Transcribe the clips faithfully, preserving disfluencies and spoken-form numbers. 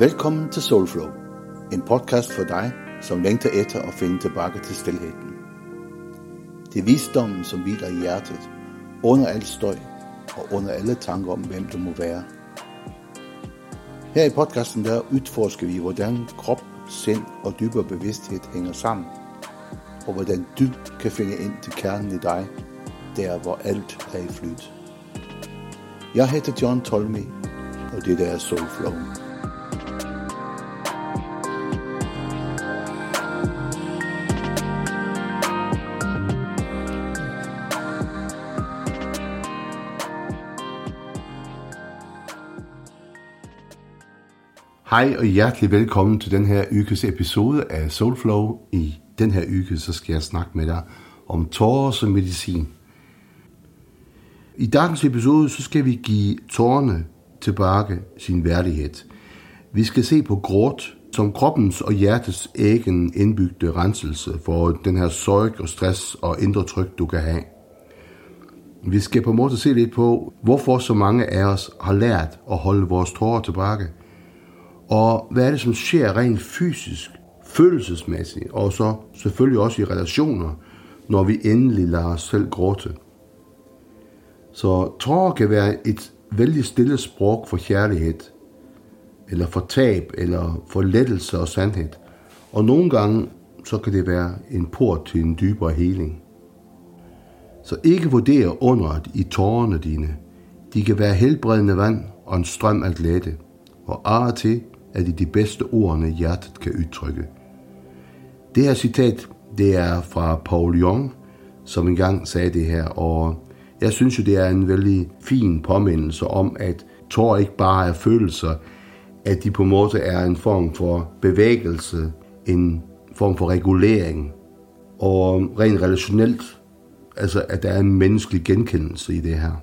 Velkommen til Soulflow, en podcast for dig, som længter efter at finde tilbage til stilheden. Det er visdommen, som hviler i hjertet, under al støj og under alle tanker om, hvem du må være. Her i podcasten der udforsker vi, hvordan krop, sind og dybere bevidsthed hænger sammen, og hvordan du kan finde ind til kernen i dig, der hvor alt er i flyt. Jeg hedder John Tolmi, og det der er Soulflow. Hej og hjertelig velkommen til den her uges episode af Soulflow. I den her uge så skal jeg snakke med dig om tårer som medicin. I dagens episode så skal vi give tårerne tilbage sin værdighed. Vi skal se på gråt som kroppens og hjertets egen indbygte renselse for den her sorg og stress og indre tryk du kan have. Vi skal på en måde se lidt på, hvorfor så mange af os har lært at holde vores tårer tilbage. Og hvad er det, som sker rent fysisk, følelsesmæssigt, og så selvfølgelig også i relationer, når vi endelig lader os selv gråte. Så tårer kan være et vældig stille sprog for kærlighed, eller for tab, eller for lettelse og sandhed. Og nogle gange, så kan det være en port til en dybere heling. Så ikke vurdere underet i tårerne dine. De kan være helbredende vand og en strøm af glæde. Og af og til er det de bedste ordene, hjertet kan udtrykke. Det her citat, det er fra Paul Young, som engang sagde det her, og jeg synes jo, det er en vældig fin påmindelse om, at tårer ikke bare er følelser, at de på en måde er en form for bevægelse, en form for regulering, og rent relationelt, altså at der er en menneskelig genkendelse i det her.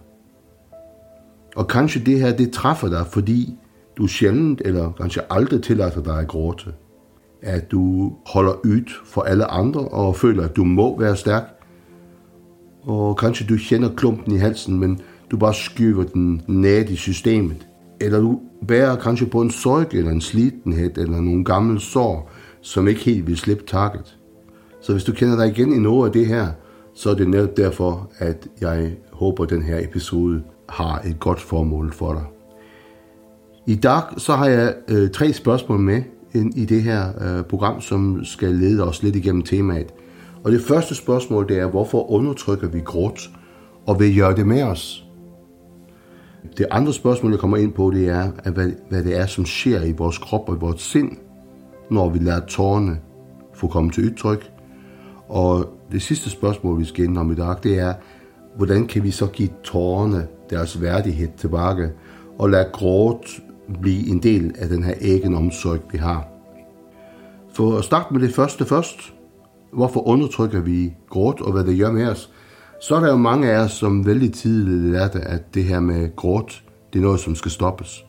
Og kanskje det her, det træffer dig, fordi du sjældent eller kanskje aldrig tillader dig at gråte. At du holder ud for alle andre og føler, at du må være stærk. Og kanskje du kender klumpen i halsen, men du bare skyver den ned i systemet. Eller du bærer kanskje på en sorg eller en slitenhed eller nogle gamle sår, som ikke helt vil slippe taket. Så hvis du kender dig igen i noget af det her, så er det netop derfor, at jeg håber, at den her episode har et godt formål for dig. I dag så har jeg øh, tre spørgsmål med ind i det her øh, program, som skal lede os lidt igennem temaet. Og det første spørgsmål, det er, hvorfor undertrykker vi gråt, og vil gøre det med os? Det andre spørgsmål, jeg kommer ind på, det er, at hvad, hvad det er, som sker i vores krop og i vores sind, når vi lader tårerne få komme til udtryk. Og det sidste spørgsmål, vi skal ind om i dag, det er, hvordan kan vi så give tårerne deres værdighed tilbage, og lade gråt blive en del af den her egen omsorg, vi har. For at starte med det første først, hvorfor undertrykker vi gråt, og hvad det gør med os, så er der jo mange af os, som vældig tidligt lærte, at det her med gråt, det er noget, som skal stoppes.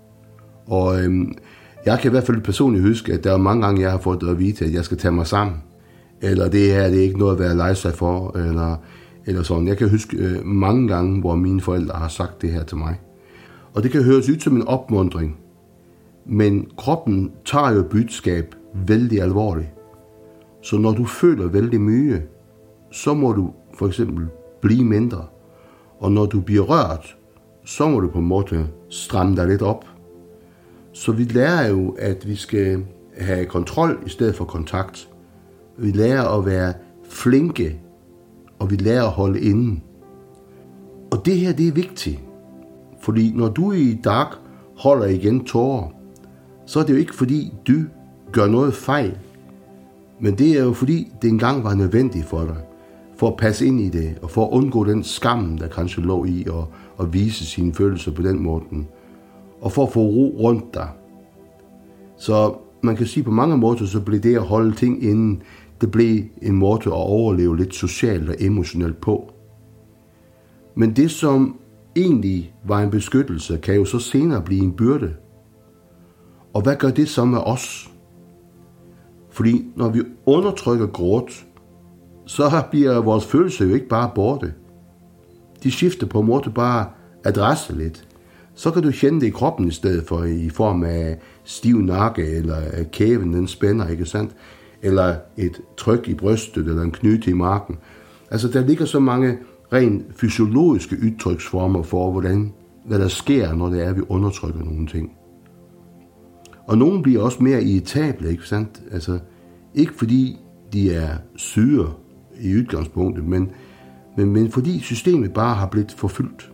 Og øhm, jeg kan i hvert fald personligt huske, at der er mange gange, jeg har fået at vide, at jeg skal tage mig sammen, eller det her, det er ikke noget at være lej sig for, eller, eller sådan. Jeg kan huske øh, mange gange, hvor mine forældre har sagt det her til mig. Og det kan høres ud som en opmuntring, men kroppen tager jo budskab vældig alvorligt. Så når du føler vældig mye, så må du for eksempel blive mindre. Og når du bliver rørt, så må du på en måde stramme dig lidt op. Så vi lærer jo, at vi skal have kontrol i stedet for kontakt. Vi lærer at være flinke, og vi lærer at holde inden. Og det her, det er vigtigt. Fordi når du i dag holder igen tårer, så er det jo ikke fordi du gør noget fejl. Men det er jo fordi det engang var nødvendigt for dig. For at passe ind i det, og for at undgå den skam, der kanskje lå i at, at vise sine følelser på den måde. Og for at få ro rundt dig. Så man kan sige på mange måder, så blev det at holde ting inden, det blev en måde at overleve lidt socialt og emotionelt på. Men det som egentlig var en beskyttelse, kan jo så senere blive en byrde. Og hvad gør det så med os? Fordi når vi undertrykker gråt, så bliver vores følelser jo ikke bare borte. De skifter på en måde bare adresse lidt. så kan du kende det i kroppen i stedet for, i form af stiv nakke, eller at kæben den spænder, ikke sandt? Eller et tryk i brystet, eller en knyte i marken. Altså, der ligger så mange rent fysiologiske udtryksformer for, hvordan, hvad der sker, når det er, at vi undertrykker nogle ting. Og nogle bliver også mere irritable, ikke sandt? Altså, ikke fordi de er syge i udgangspunktet, men, men, men fordi systemet bare har blivet forfyldt.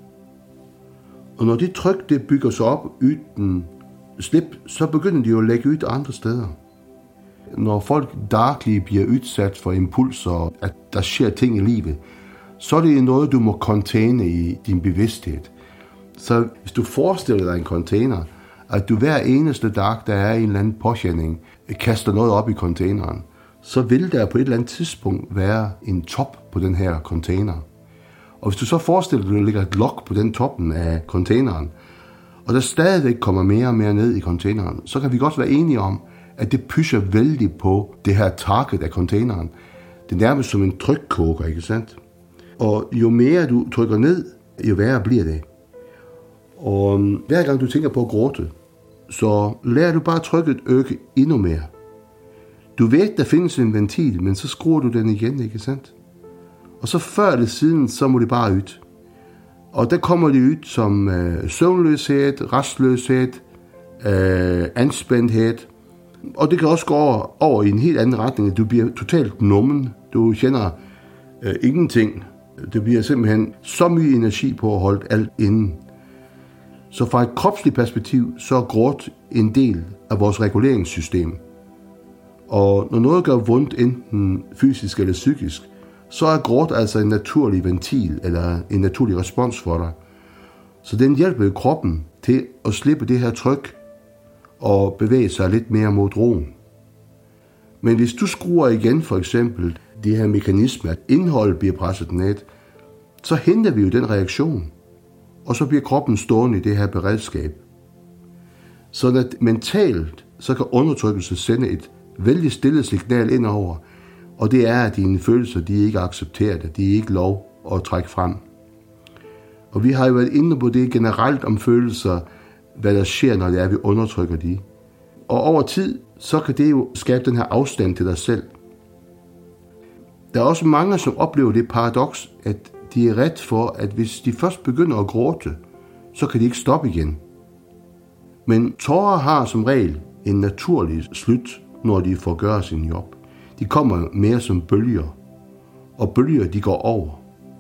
Og når det tryk, det bygger sig op uden slip, så begynder de jo at lægge ud andre steder. Når folk dagligt bliver udsat for impulser, at der sker ting i livet, så er det noget, du må containe i din bevidsthed. Så hvis du forestiller dig en container, at du hver eneste dag, der er en eller anden påkending, kaster noget op i containeren, så vil der på et eller andet tidspunkt være en top på den her container. Og hvis du så forestiller dig, at der ligger et lok på den toppen af containeren, og der stadigvæk kommer mere og mere ned i containeren, så kan vi godt være enige om, at det pusher vældig på det her target af containeren. Det er nærmest som en trykkoker, ikke sandt? Og jo mere du trykker ned, jo værre bliver det. Og hver gang du tænker på at gråte, så lærer du bare trykket øge endnu mere. Du ved, der findes en ventil, men så skruer du den igen, ikke sandt? Og så før eller siden, så må det bare ud. Og der kommer det ud som øh, søvnløshed, restløshed, øh, anspændthed. Og det kan også gå over, over i en helt anden retning. Du bliver totalt nummen. Du kender øh, ingenting. Det bliver simpelthen så mye energi på at holde alt inden. Så fra et kropsligt perspektiv, så er gråt en del af vores reguleringssystem. Og når noget gør vondt, enten fysisk eller psykisk, så er gråt altså en naturlig ventil, eller en naturlig respons for dig. Så den hjælper kroppen til at slippe det her tryk, og bevæge sig lidt mere mod roen. Men hvis du skruer igen for eksempel de her mekanismer, at indholdet bliver presset ned, så henter vi jo den reaktion, og så bliver kroppen stående i det her beredskab. Så at mentalt, så kan undertrykkelse sende et vældig stille signal indover, og det er, at dine følelser, de ikke accepterer det, de er ikke lov at trække frem. Og vi har jo været inde på det generelt om følelser, hvad der sker, når det er, vi undertrykker de. Og over tid, så kan det jo skabe den her afstand til dig selv. Der er også mange, som oplever det paradoks, at de er ret for, at hvis de først begynder at gråte, så kan de ikke stoppe igen. Men tårer har som regel en naturlig slut, når de får gøre sin job. De kommer mere som bølger, og bølger, de går over.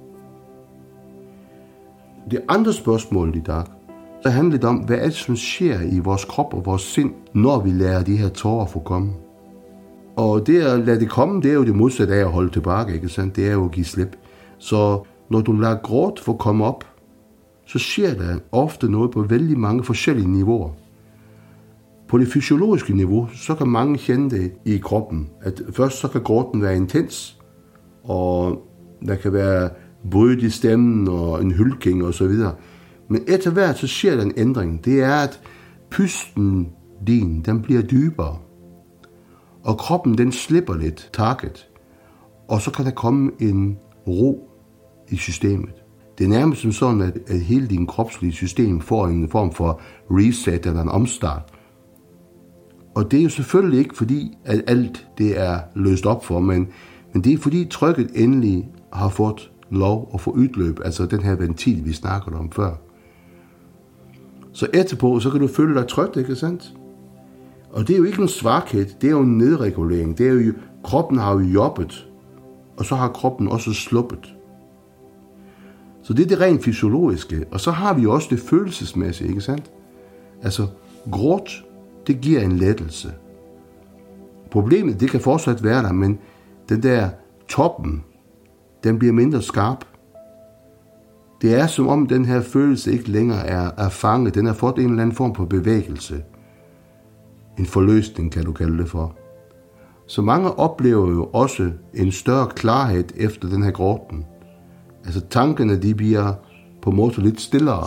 Det andre spørgsmål i dag, så handler det om, hvad er det, som sker i vores krop og vores sind, når vi lader de her tårer få komme. Og det at lade det komme, det er jo det modsatte af at holde tilbage, ikke sandt? Det er jo at give slip. Så når du lader gråt få komme op, så sker der ofte noget på vældig mange forskellige niveauer. På det fysiologiske niveau, så kan mange kende det i kroppen, at først så kan gråten være intens, og der kan være bryd i stemmen og en hylking og så videre. Men etter hvert så sker der en ændring. Det er, at pusten din, den bliver dybere, og kroppen den slipper lidt taket, og så kan der komme en ro i systemet. Det er nærmest som sådan, at, at hele din kropslige system får en form for reset eller en omstart. Og det er jo selvfølgelig ikke fordi, at alt det er løst op for, men, men det er fordi trykket endelig har fået lov at få udløb, altså den her ventil, vi snakkede om før. Så etterpå, så kan du føle dig trygt, ikke sandt? Og det er jo ikke en svaghed, det er jo en nedregulering. Det er jo, kroppen har jo jobbet, og så har kroppen også sluppet. Så det er det rent fysiologiske, og så har vi også det følelsesmæssige, ikke sandt? Altså, gråt, det giver en lettelse. Problemet, det kan fortsat være der, men den der toppen, den bliver mindre skarp. Det er som om den her følelse ikke længere er, er fanget. Den har fået en eller anden form for bevægelse. En forløsning, kan du kalde det for. Så mange oplever jo også en større klarhed efter den her gråten. Altså tankerne, de bliver på en måde lidt stillere.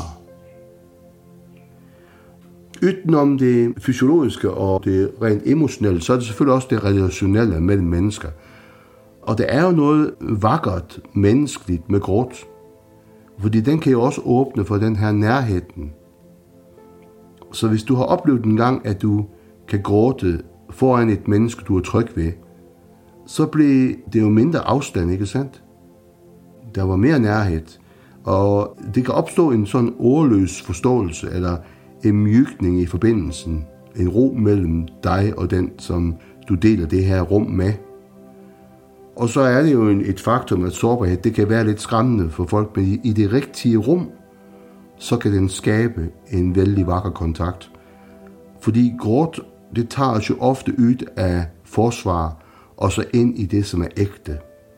Udenom det fysiologiske og det rent emotionelle, så er det selvfølgelig også det relationelle mellem mennesker. Og der er jo noget vakkert, menneskeligt med gråt. Fordi den kan jo også åbne for den her nærheden Så hvis du har oplevet en gang, at du kan gråte foran et menneske, du er tryg ved, så blev det jo mindre afstand, ikke sandt? Der var mere nærhed, og det kan opstå en sådan ordløs forståelse, eller en mjukning i forbindelsen, en ro mellem dig og den, som du deler det her rum med. Og så er det jo et faktum, at sårbarhed, det kan være lidt skræmmende for folk, men i det rigtige rum, så kan den skabe en vældig vakker kontakt. Fordi gråt, det tager os jo ofte ud af forsvar, og så ind i det, som er ægte.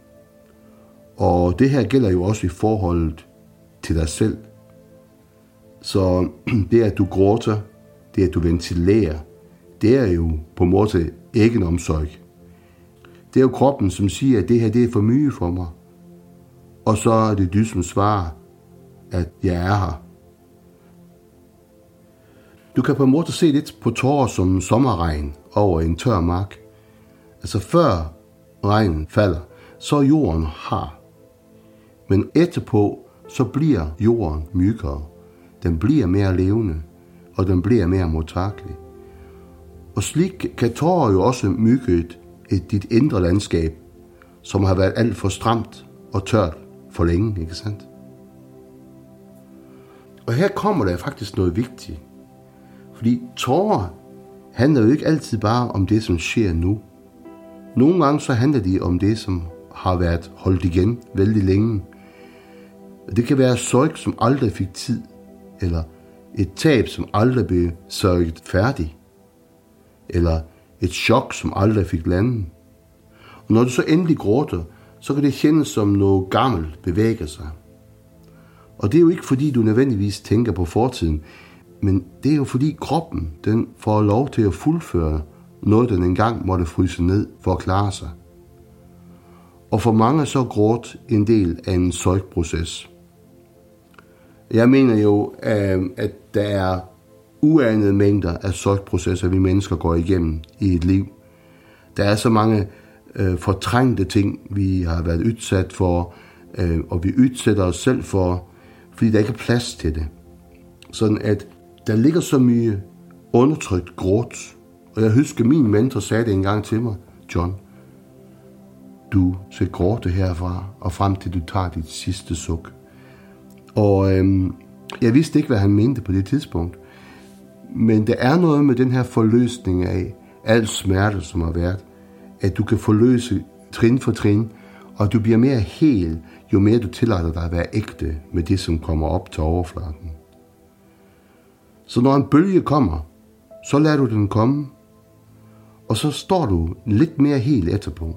Og det her gælder jo også i forholdet til dig selv. Så det, at du gråter, det, at du ventilerer, det er jo på en måde egenomsorg. Det er jo kroppen, som siger, at det her, det er for mye for mig. Og så er det du, som svarer, at jeg er her. Du kan på en måde se lidt på tårer som sommerregn over en tør mark. Altså før regnen falder, så er jorden hard. Men etterpå, så bliver jorden mykere. Den bliver mere levende, og den bliver mere modtagelig. Og slik kan tårer jo også mygge et, et dit indre landskab, som har været alt for stramt og tørt for længe, ikke sandt? Og her kommer der faktisk noget vigtigt. Fordi tårer handler jo ikke altid bare om det, som sker nu. Nogle gange så handler de om det, som har været holdt igen vældig længe. Det kan være sorg, som aldrig fik tid, eller et tab, som aldrig blev sørget færdig, eller et chok, som aldrig fik landet. Og når du så endelig gråter, så kan det kändes som noget gammelt bevæger sig. Og det er jo ikke fordi, du nødvendigvis tænker på fortiden, men det er jo fordi kroppen, den får lov til at fuldføre noget, den engang måtte fryse ned for at klare sig. Og for mange er så gråt en del af en sorgproces. Jeg mener jo, at der er uanede mængder af sorgprocesser, vi mennesker går igennem i et liv. Der er så mange øh, fortrængte ting, vi har været udsat for, øh, og vi udsætter os selv for, fordi der ikke er plads til det. Sådan at der ligger så mye undertrykt gråt. Og jeg husker, min mentor sagde det engang til mig, John, du skal gråte herfra og frem til du tager dit sidste suk. Og øhm, jeg vidste ikke, hvad han mente på det tidspunkt. Men der er noget med den her forløsning af al smerte, som har været, at du kan forløse trin for trin, og du bliver mere hel, jo mere du tillader dig at være ægte med det, som kommer op til overfladen. Så når en bølge kommer, så lader du den komme, og så står du lidt mere hel etterpå.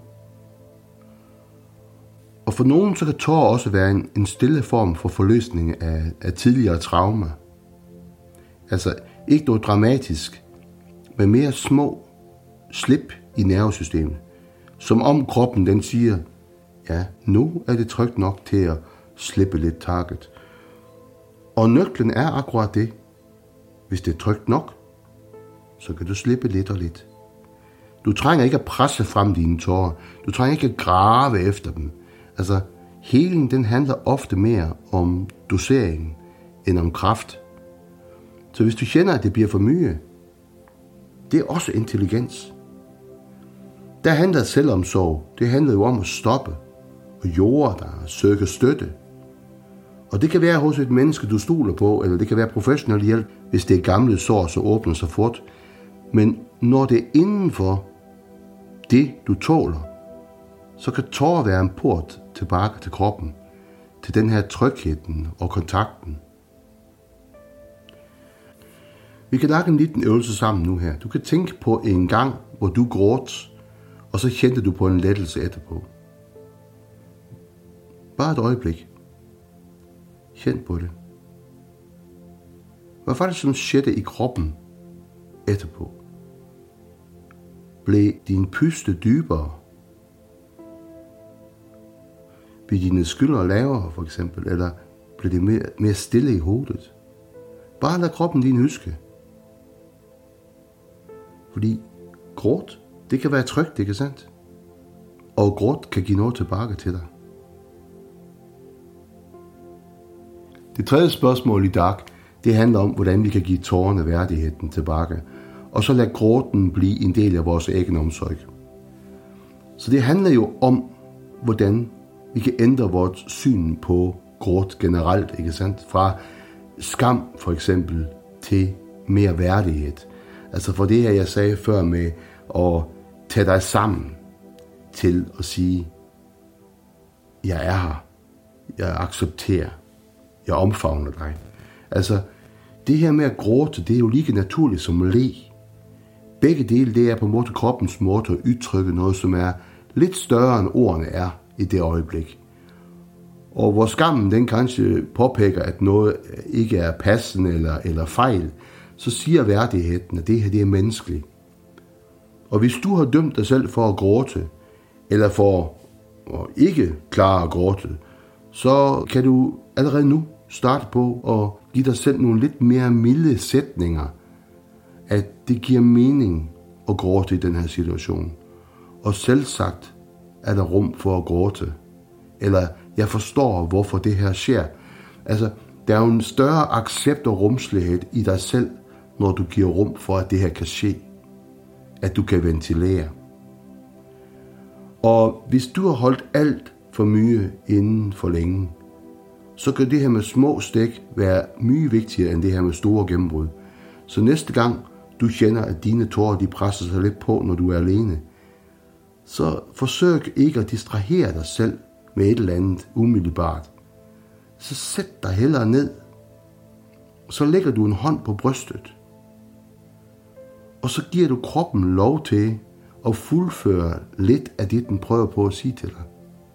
Og for nogen så kan tårer også være en, en stille form for forløsning af, af tidligere traumer. Altså ikke noget dramatisk, men mere små slip i nervesystemet. Som om kroppen den siger, ja, nu er det trygt nok til at slippe lidt taket. Og nøglen er akkurat det. Hvis det er trygt nok, så kan du slippe lidt og lidt. Du trænger ikke at presse frem dine tårer. Du trænger ikke at grave efter dem. Altså, heling den handler ofte mere om dosering end om kraft. Så hvis du kender, at det bliver for mye, det er også intelligens. Der handler selvomsorg. Det handler jo om at stoppe og jorde dig og søge støtte. Og det kan være hos et menneske, du stoler på, eller det kan være professionel hjælp, hvis det er gamle sår, så åbner sig fort. Men når det er inden for det, du tåler, så kan tårer være en port tilbage til kroppen, til den her trygheden og kontakten. Vi kan lage en liten øvelse sammen nu her. Du kan tænke på en gang, hvor du gråt, og så kendte du på en lettelse etterpå. Bare et øjeblik. Kend på det. Hvad var det, som skete i kroppen etterpå? Blev din puste dybere? Blev dine skuldre lavere, for eksempel? Eller blev det mere, mere stille i hovedet? Bare lad kroppen din huske. Fordi gråt, det kan være trygt, ikke sandt? Og gråt kan give noget tilbage til dig. Det tredje spørgsmål i dag, det handler om, hvordan vi kan give tårerne værdigheden tilbage, og så lade gråten blive en del af vores egen omsorg. Så det handler jo om, hvordan vi kan ændre vores syn på gråt generelt, ikke sandt? Fra skam for eksempel til mere værdighed. Altså for det her, jeg sagde før med at tage dig sammen til at sige, jeg er her, jeg accepterer, jeg omfavner dig. Altså det her med at gråte, det er jo lige naturligt som at le. Begge dele, det er på en måde kroppens måde at udtrykke noget, som er lidt større end ordene er i det øjeblik. Og hvor skammen den kanskje påpeger, at noget ikke er passende eller, eller fejl, så siger værdigheden, at det her det er menneskeligt. Og hvis du har dømt dig selv for at gråte, eller for at ikke klare at gråte, så kan du allerede nu starte på at give dig selv nogle lidt mere milde sætninger, at det giver mening at gråte i den her situation. Og selvsagt er der rum for at gråte. Eller jeg forstår, hvorfor det her sker. Altså, der er jo en større accept og rumslighed i dig selv, når du giver rum for, at det her kan ske. At du kan ventilere. Og hvis du har holdt alt for mye inden for længe, så kan det her med små stik være mye vigtigere end det her med store gennembrud. Så næste gang du kender, at dine tårer de presser sig lidt på, når du er alene, så forsøg ikke at distrahere dig selv med et eller andet umiddelbart. Så sæt dig hellere ned. Så lægger du en hånd på brystet. Og så giver du kroppen lov til at fuldføre lidt af det, den prøver på at sige til dig.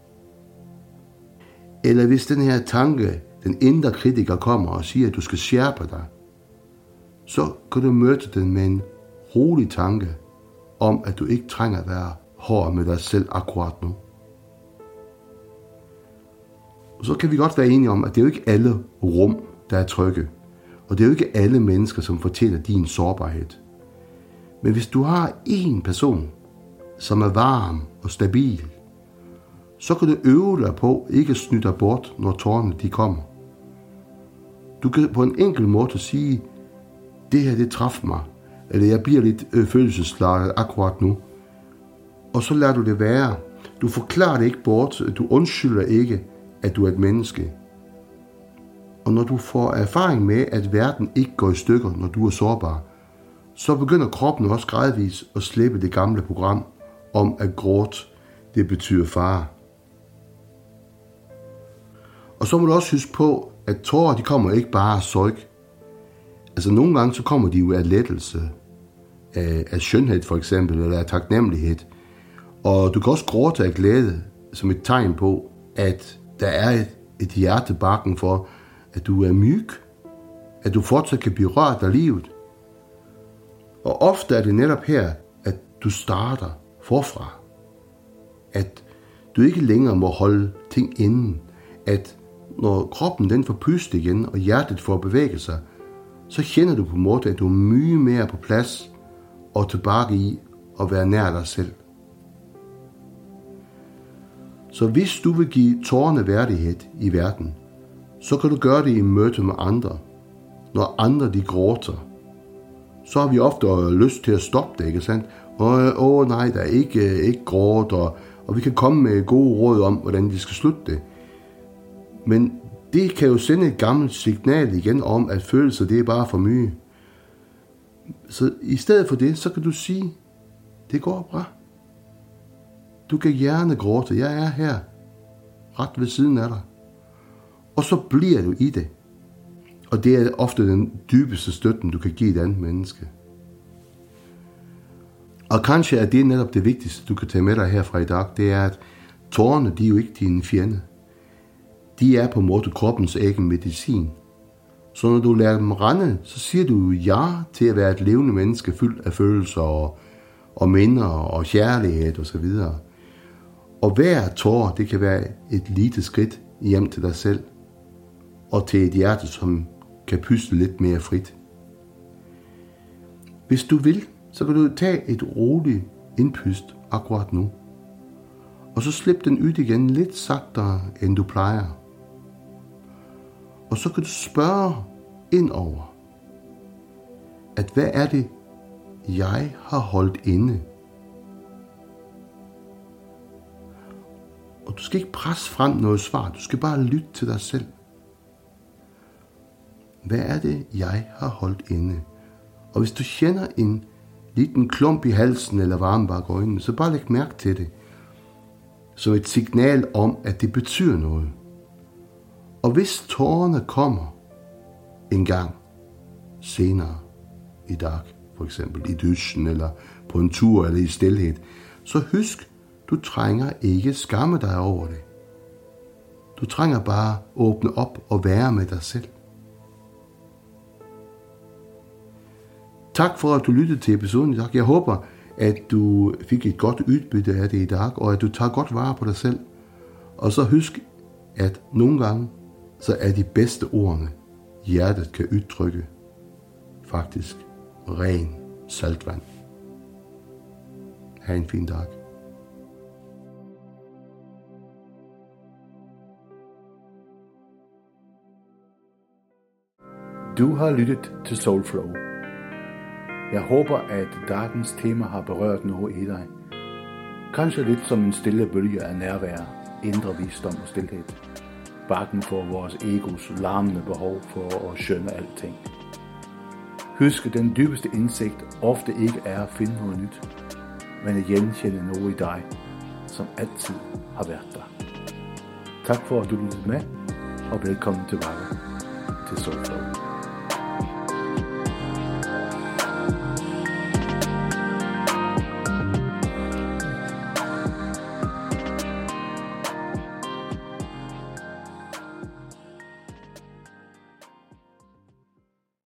Eller hvis den her tanke, den indre kritiker kommer og siger, at du skal skærpe dig, så kan du møde den med en rolig tanke om, at du ikke trænger at være hård med dig selv akkurat nu. Så kan vi godt være enige om, at det er jo ikke alle rum, der er trygge. Og det er jo ikke alle mennesker, som fortæller din sårbarhed. Men hvis du har en person, som er varm og stabil, så kan du øve dig på ikke at snyde dig bort, når tårerne de kommer. Du kan på en enkel måde sige, det her det træffer mig, eller jeg bliver lidt øh, følelsesladet akkurat nu. Og så lader du det være. Du forklarer det ikke bort, du undskylder ikke, at du er et menneske. Og når du får erfaring med, at verden ikke går i stykker, når du er sårbar, så begynder kroppen også gradvist at slippe det gamle program om, at gråt, det betyder fare. Og så må du også huske på, at tårer, de kommer ikke bare af sorg. Altså nogle gange, så kommer de jo af lettelse, af, af skønhed for eksempel, eller af taknemmelighed. Og du kan også gråte af glæde, som et tegn på, at der er et, et hjertebakken for, at du er myg, at du fortsat kan blive rørt af livet. Og ofte er det netop her, at du starter forfra. At du ikke længere må holde ting inden. At når kroppen den får puste igen, og hjertet får bevæge sig, så kender du på en måde, at du er mye mere på plads og tilbage i at være nær dig selv. Så hvis du vil give tårerne værdighed i verden, så kan du gøre det i møte med andre. Når andre de gråter, så har vi ofte lyst til at stoppe det, ikke sandt? Åh oh, nej, der er ikke, ikke gråt, og, og vi kan komme med gode råd om, hvordan vi skal slutte det. Men det kan jo sende et gammelt signal igen om, at følelser det er bare for mye. Så i stedet for det, så kan du sige, det går bra. Du kan gerne gråte, jeg er her, ret ved siden af dig. Og så bliver du i det. Og det er ofte den dybeste støtten, du kan give et andet menneske. Og kanskje er det netop det vigtigste, du kan tage med dig herfra i dag, det er, at tårerne, de er jo ikke dine fjende. De er på en måde kroppens egen medicin. Så når du lærer dem rende, så siger du ja til at være et levende menneske fyldt af følelser og, og minder og kærlighed osv. Og hver tår, det kan være et lille skridt hjem til dig selv og til et hjerte, som kan puste lidt mere frit. Hvis du vil, så kan du tage et roligt indpust akkurat nu. Og så slip den ud igen lidt sagtere, end du plejer. Og så kan du spørge ind over, at hvad er det, jeg har holdt inde? Og du skal ikke presse frem noget svar, du skal bare lytte til dig selv. Hvad er det, jeg har holdt inde? Og hvis du kender en liten klump i halsen eller varme bag øjnene, så bare læg mærke til det. Som et signal om, at det betyder noget. Og hvis tårerne kommer en gang senere i dag, for eksempel i duschen eller på en tur eller i stilhed, så husk, du trænger ikke skamme dig over det. Du trænger bare åbne op og være med dig selv. Tak for, at du lyttede til episoden i dag. Jeg håber, at du fik et godt udbytte af det i dag, og at du tager godt vare på dig selv. Og så husk, at nogle gange, så er de bedste ordene, hjertet kan udtrykke, faktisk ren saltvand. Ha' en fin dag. Du har lyttet til Soulflow. Jeg håber, at dagens tema har berørt noget i dig. Kanskje lidt som en stille bølge af nærvær, indre visdom og stilhed. Bakken for vores egos larmende behov for at skønne alting. Husk, at den dybeste indsigt ofte ikke er at finde noget nyt, men at genkende noget i dig, som altid har været der. Tak for, at du lyttede med, og velkommen tilbage til Soulflow.